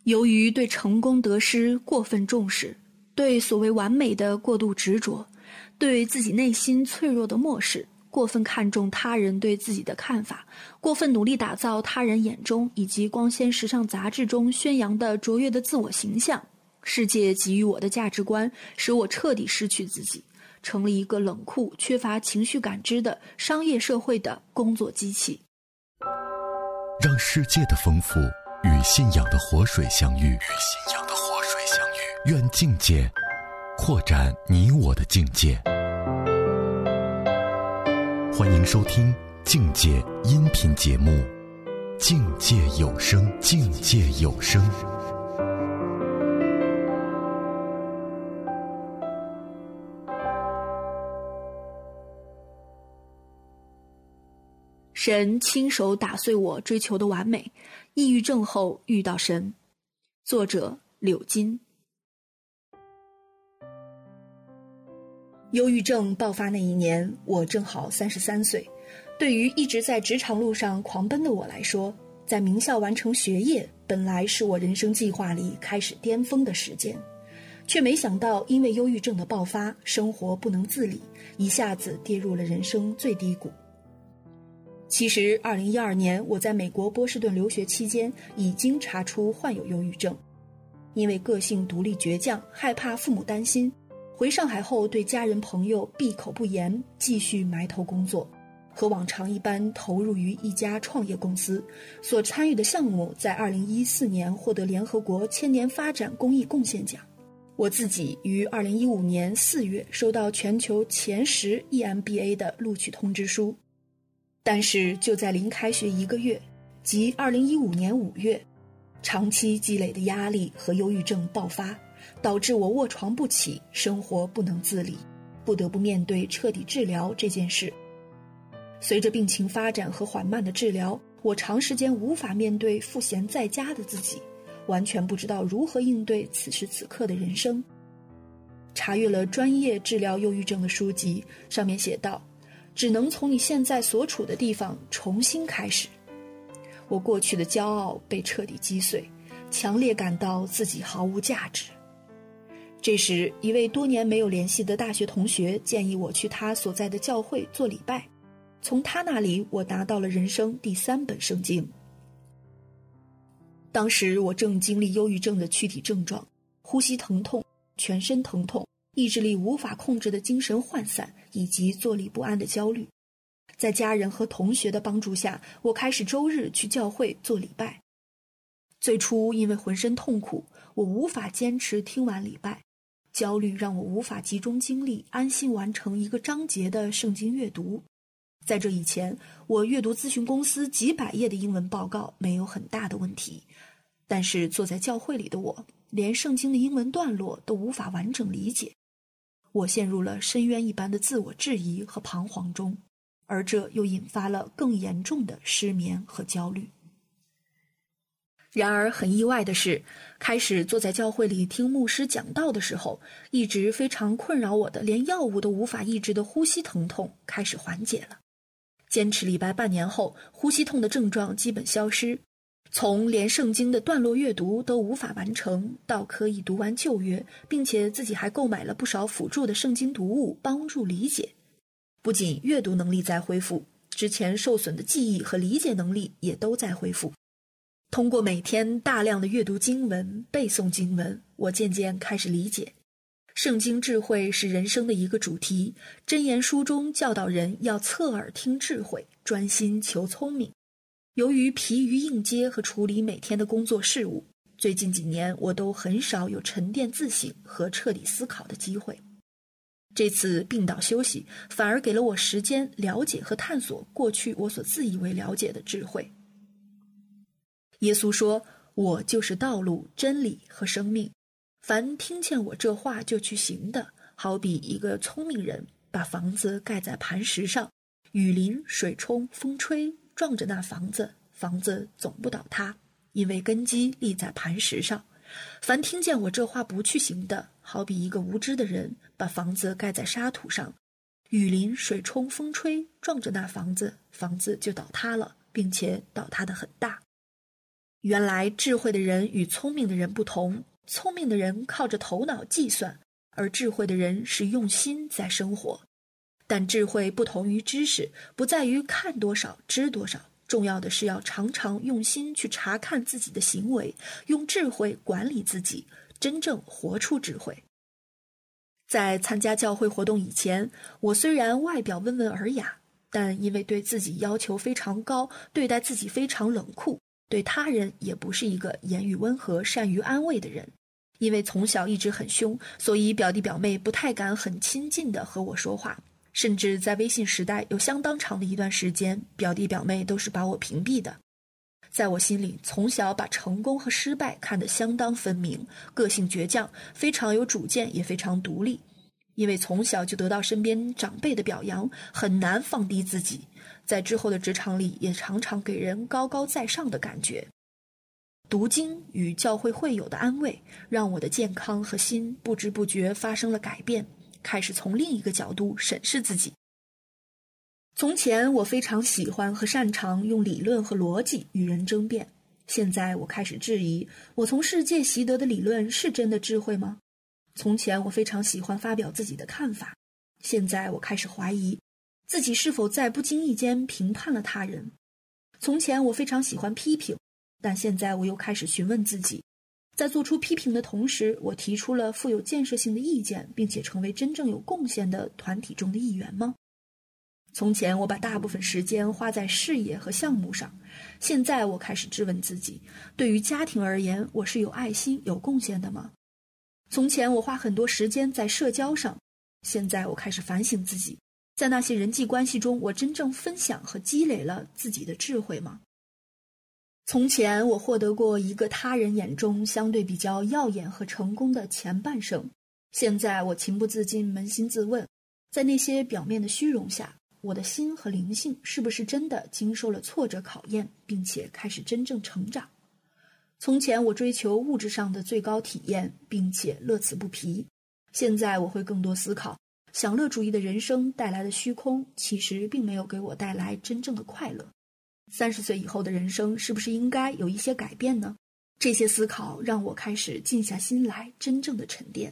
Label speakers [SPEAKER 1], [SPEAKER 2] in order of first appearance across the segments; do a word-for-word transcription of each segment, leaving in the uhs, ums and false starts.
[SPEAKER 1] 由于对成功得失过分重视，对所谓完美的过度执着，对自己内心脆弱的漠视，过分看重他人对自己的看法，过分努力打造他人眼中以及光鲜时尚杂志中宣扬的卓越的自我形象，世界给予我的价值观使我彻底失去自己，成了一个冷酷缺乏情绪感知的商业社会的工作机器。
[SPEAKER 2] 让世界的丰富与信仰的活水相遇，与信仰的活水相遇，愿境界扩展你我的境界。欢迎收听境界音频节目《境界有声》，境界有声。
[SPEAKER 1] 神亲手打碎我追求的完美，抑郁症后遇到神。作者柳金。忧郁症爆发那一年，我正好三十三岁。对于一直在职场路上狂奔的我来说，在名校完成学业本来是我人生计划里开始巅峰的时间，却没想到因为忧郁症的爆发，生活不能自理，一下子跌入了人生最低谷。其实二零一二年我在美国波士顿留学期间已经查出患有忧郁症，因为个性独立倔强，害怕父母担心，回上海后对家人朋友闭口不言，继续埋头工作，和往常一般投入于一家创业公司，所参与的项目在二零一四年获得联合国千年发展公益贡献奖。我自己于二零一五年四月收到全球前十 E M B A 的录取通知书，但是就在临开学一个月，即二零一五年五月，长期积累的压力和忧郁症爆发，导致我卧床不起，生活不能自理，不得不面对彻底治疗这件事。随着病情发展和缓慢的治疗，我长时间无法面对赋闲在家的自己，完全不知道如何应对此时此刻的人生。查阅了专业治疗忧郁症的书籍，上面写道，只能从你现在所处的地方重新开始。我过去的骄傲被彻底击碎，强烈感到自己毫无价值。这时，一位多年没有联系的大学同学建议我去他所在的教会做礼拜，从他那里我拿到了人生第三本圣经。当时我正经历忧郁症的躯体症状，呼吸疼痛，全身疼痛，意志力无法控制的精神涣散，以及坐立不安的焦虑。在家人和同学的帮助下，我开始周日去教会做礼拜。最初因为浑身痛苦，我无法坚持听完礼拜，焦虑让我无法集中精力安心完成一个章节的圣经阅读。在这以前，我阅读咨询公司几百页的英文报告没有很大的问题，但是坐在教会里的我，连圣经的英文段落都无法完整理解。我陷入了深渊一般的自我质疑和彷徨中，而这又引发了更严重的失眠和焦虑。然而很意外的是，开始坐在教会里听牧师讲道的时候，一直非常困扰我的连药物都无法抑制的呼吸疼痛开始缓解了。坚持礼拜半年后，呼吸痛的症状基本消失，从连圣经的段落阅读都无法完成，到可以读完旧约，并且自己还购买了不少辅助的圣经读物帮助理解。不仅阅读能力在恢复，之前受损的记忆和理解能力也都在恢复。通过每天大量的阅读经文，背诵经文，我渐渐开始理解，圣经智慧是人生的一个主题，箴言书中教导人要侧耳听智慧，专心求聪明。由于疲于应接和处理每天的工作事务，最近几年我都很少有沉淀自省和彻底思考的机会。这次病倒休息，反而给了我时间了解和探索过去我所自以为了解的智慧。耶稣说，我就是道路、真理和生命，凡听见我这话就去行的，好比一个聪明人把房子盖在磐石上，雨淋、水冲、风吹，撞着那房子，房子总不倒塌，因为根基立在磐石上。凡听见我这话不去行的，好比一个无知的人把房子盖在沙土上，雨淋、水冲、风吹，撞着那房子，房子就倒塌了，并且倒塌得很大。 原来智慧的人与聪明的人不同，聪明的人靠着头脑计算，而智慧的人是用心在生活。但智慧不同于知识，不在于看多少知多少，重要的是要常常用心去查看自己的行为，用智慧管理自己，真正活出智慧。在参加教会活动以前，我虽然外表温文尔雅，但因为对自己要求非常高，对待自己非常冷酷，对他人也不是一个言语温和、善于安慰的人。因为从小一直很凶，所以表弟表妹不太敢很亲近地和我说话，甚至在微信时代有相当长的一段时间，表弟表妹都是把我屏蔽的。在我心里，从小把成功和失败看得相当分明，个性倔强，非常有主见，也非常独立。因为从小就得到身边长辈的表扬，很难放低自己，在之后的职场里也常常给人高高在上的感觉。读经与教会会友的安慰，让我的健康和心不知不觉发生了改变，开始从另一个角度审视自己。从前我非常喜欢和擅长用理论和逻辑与人争辩，现在我开始质疑，我从世界习得的理论是真的智慧吗？从前我非常喜欢发表自己的看法，现在我开始怀疑自己是否在不经意间评判了他人。从前我非常喜欢批评，但现在我又开始询问自己，在做出批评的同时，我提出了富有建设性的意见，并且成为真正有贡献的团体中的一员吗？从前我把大部分时间花在事业和项目上，现在我开始质问自己，对于家庭而言，我是有爱心、有贡献的吗？从前我花很多时间在社交上，现在我开始反省自己，在那些人际关系中，我真正分享和积累了自己的智慧吗？从前我获得过一个他人眼中相对比较耀眼和成功的前半生，现在我情不自禁扪心自问，在那些表面的虚荣下，我的心和灵性是不是真的经受了挫折考验，并且开始真正成长？从前我追求物质上的最高体验，并且乐此不疲，现在我会更多思考，享乐主义的人生带来的虚空，其实并没有给我带来真正的快乐。三十岁以后的人生是不是应该有一些改变呢？这些思考让我开始静下心来，真正的沉淀。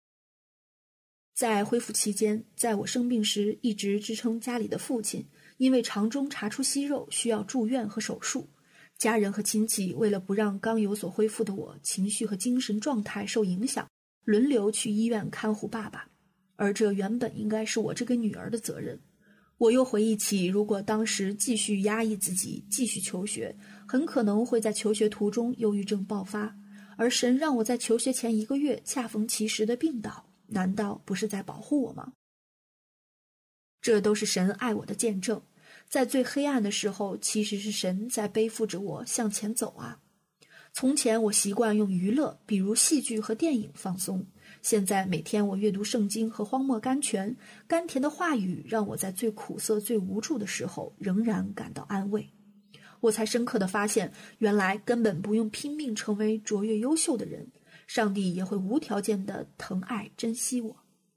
[SPEAKER 1] 在恢复期间，在我生病时一直支撑家里的父亲，因为肠中查出息肉需要住院和手术，家人和亲戚为了不让刚有所恢复的我情绪和精神状态受影响，轮流去医院看护爸爸，而这原本应该是我这个女儿的责任。我又回忆起，如果当时继续压抑自己，继续求学，很可能会在求学途中忧郁症爆发，而神让我在求学前一个月恰逢其时的病倒，难道不是在保护我吗？这都是神爱我的见证，在最黑暗的时候，其实是神在背负着我向前走啊。从前我习惯用娱乐，比如戏剧和电影放松，现在每天我阅读圣经和荒漠甘泉，甘甜的话语让我在最苦涩最无助的时候仍然感到安慰。我才深刻地发现，原来根本不用拼命成为卓越优秀的人，上帝也会无条件地疼爱珍惜我。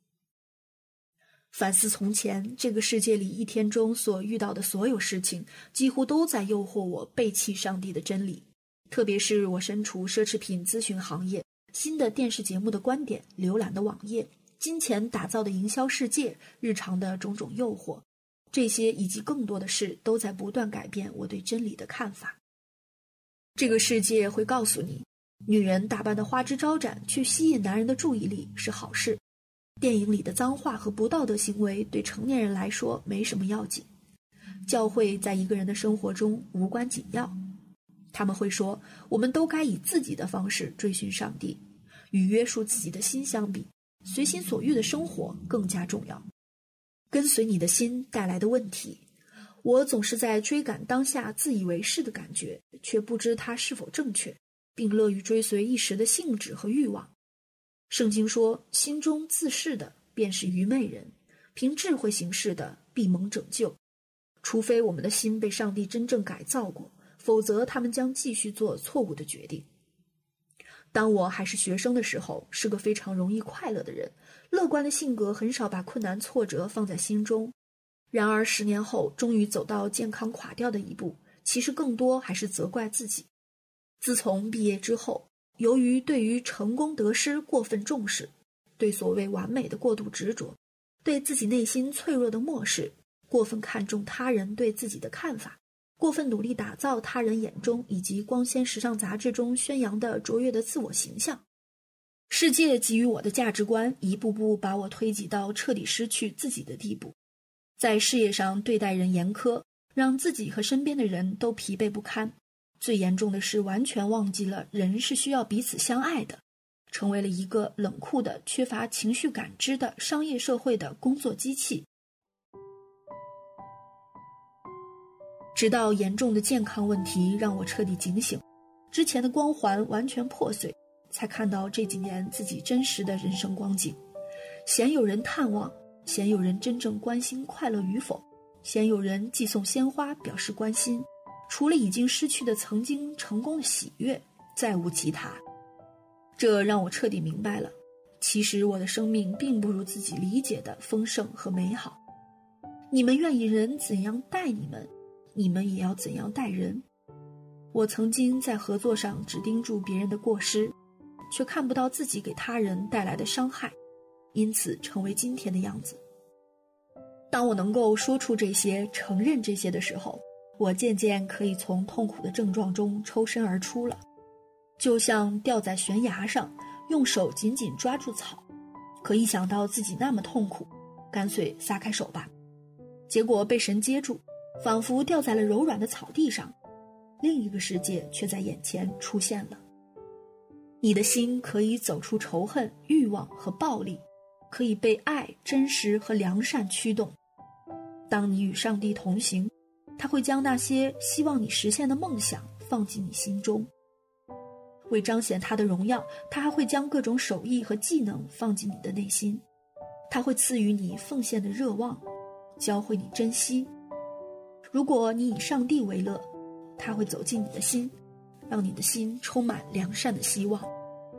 [SPEAKER 1] 反思从前，这个世界里一天中所遇到的所有事情，几乎都在诱惑我背弃上帝的真理。特别是我身处奢侈品咨询行业，新的电视节目的观点，浏览的网页，金钱打造的营销世界，日常的种种诱惑，这些以及更多的事都在不断改变我对真理的看法。这个世界会告诉你，女人打扮的花枝招展去吸引男人的注意力是好事，电影里的脏话和不道德行为对成年人来说没什么要紧，教会在一个人的生活中无关紧要。他们会说，我们都该以自己的方式追寻上帝，与约束自己的心相比，随心所欲的生活更加重要。跟随你的心带来的问题，我总是在追赶当下自以为是的感觉，却不知它是否正确，并乐于追随一时的兴致和欲望。圣经说，心中自恃的便是愚昧人，凭智慧行事的必蒙拯救。除非我们的心被上帝真正改造过，否则他们将继续做错误的决定。当我还是学生的时候，是个非常容易快乐的人，乐观的性格很少把困难挫折放在心中。然而十年后终于走到健康垮掉的一步，其实更多还是责怪自己。 自从毕业之后，由于对于成功得失过分重视，对所谓完美的过度执着，对自己内心脆弱的漠视，过分看重他人对自己的看法，过分努力打造他人眼中以及光鲜时尚杂志中宣扬的卓越的自我形象。世界给予我的价值观一步步把我推挤到彻底失去自己的地步，在事业上对待人严苛，让自己和身边的人都疲惫不堪。最严重的是完全忘记了人是需要彼此相爱的，成为了一个冷酷的、缺乏情绪感知的商业社会的工作机器。直到严重的健康问题让我彻底警醒，之前的光环完全破碎，才看到这几年自己真实的人生光景。鲜有人探望，鲜有人真正关心快乐与否，鲜有人寄送鲜花表示关心，除了已经失去的曾经成功的喜悦，再无其他。这让我彻底明白了，其实我的生命并不如自己理解的丰盛和美好。你们愿意人怎样待你们，你们也要怎样待人。我曾经在合作上只盯住别人的过失，却看不到自己给他人带来的伤害，因此成为今天的样子。当我能够说出这些，承认这些的时候，我渐渐可以从痛苦的症状中抽身而出了，就像吊在悬崖上，用手紧紧抓住草，可一想到自己那么痛苦，干脆撒开手吧。结果被神接住，仿佛掉在了柔软的草地上，另一个世界却在眼前出现了。你的心可以走出仇恨、欲望和暴力，可以被爱、真实和良善驱动。当你与上帝同行，他会将那些希望你实现的梦想放进你心中。为彰显他的荣耀，他还会将各种手艺和技能放进你的内心。他会赐予你奉献的热望，教会你珍惜。如果你以上帝为乐，他会走进你的心，让你的心充满良善的希望。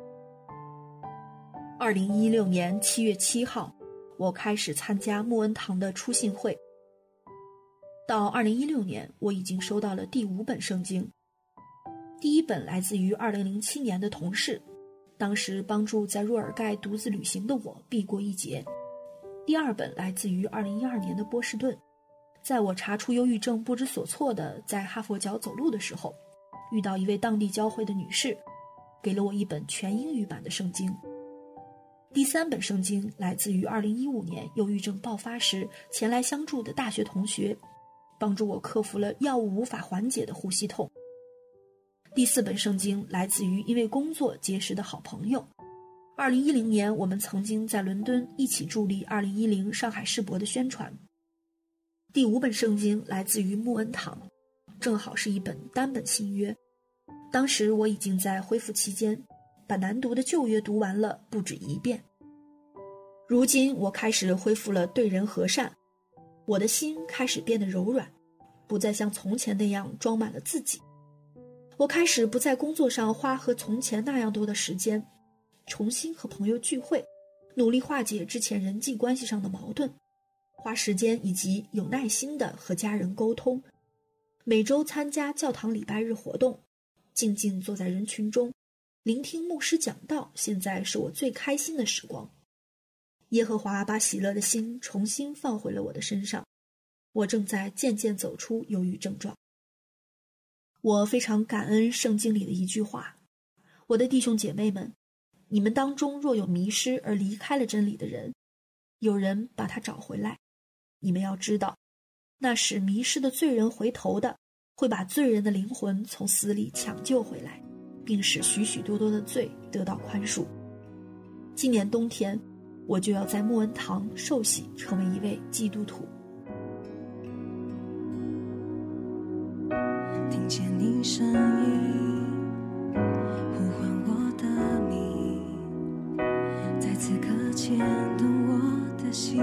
[SPEAKER 1] 二零一六年七月七号，我开始参加穆恩堂的初信会。到二零一六年，我已经收到了第五本圣经。第一本来自于二零零七年的同事，当时帮助在若尔盖独自旅行的我避过一劫。第二本来自于二零一二年的波士顿，在我查出忧郁症不知所措的在哈佛角走路的时候，遇到一位当地教会的女士，给了我一本全英语版的圣经。第三本圣经来自于二零一五年忧郁症爆发时前来相助的大学同学，帮助我克服了药物无法缓解的呼吸痛。第四本圣经来自于因为工作结识的好朋友。二零一零年，我们曾经在伦敦一起助力二零一零上海世博的宣传。第五本圣经来自于穆恩堂，正好是一本单本新约。当时我已经在恢复期间，把难读的旧约读完了不止一遍。如今我开始恢复了对人和善，我的心开始变得柔软，不再像从前那样装满了自己。我开始不在工作上花和从前那样多的时间，重新和朋友聚会，努力化解之前人际关系上的矛盾，花时间以及有耐心地和家人沟通，每周参加教堂礼拜日活动，静静坐在人群中，聆听牧师讲道，现在是我最开心的时光。耶和华把喜乐的心重新放回了我的身上，我正在渐渐走出忧郁症状。我非常感恩圣经里的一句话：我的弟兄姐妹们，你们当中若有迷失而离开了真理的人，有人把他找回来，你们要知道，那使迷失的罪人回头的，会把罪人的灵魂从死里抢救回来，并使许许多多的罪得到宽恕。今年冬天，我就要在穆恩堂受洗，成为一位基督徒。
[SPEAKER 3] 听见你声音呼唤我的名，在此刻牵动我的心，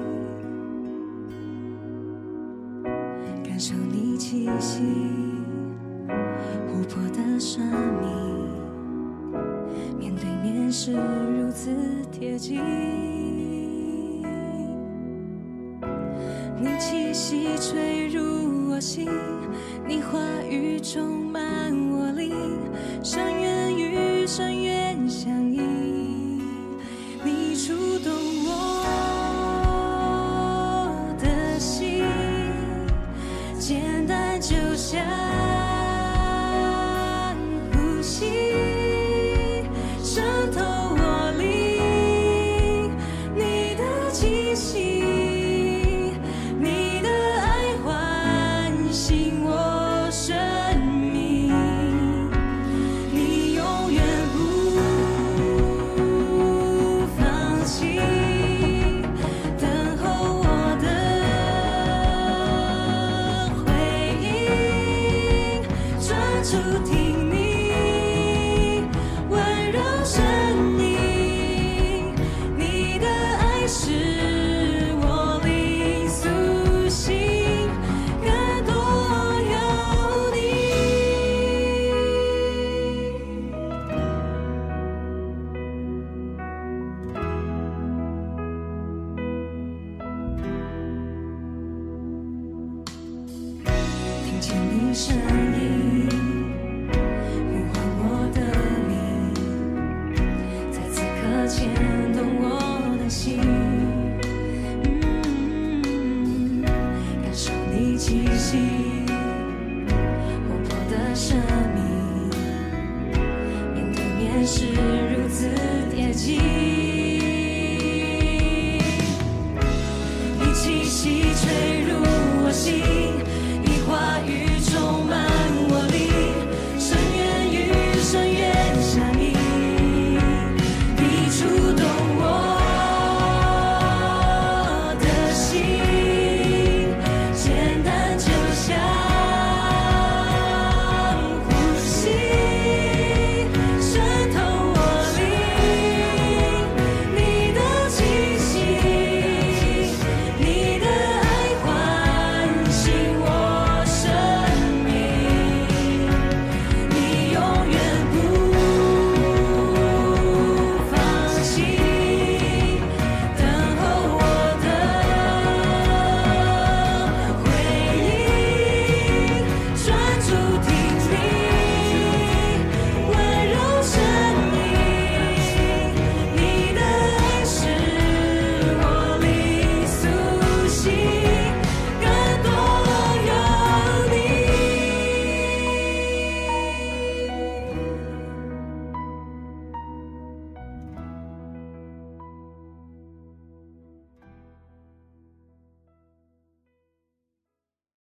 [SPEAKER 3] 感受你气息，活泼的生命，面对面是如此贴近，你气息吹入我心，你话语充满我灵， 深渊与深渊相依，你触动我的心，简单就像呼吸，渗透我灵，你的气息，你的爱唤醒我生命，你永远不放弃，等候我的回应，专注听你温柔声音，你的爱是我灵苏醒，更多有你。听见你声音，呼唤我的名，在此刻牵动我的心，嗯，感受你气息，活泼的生命，面对面是如此贴近。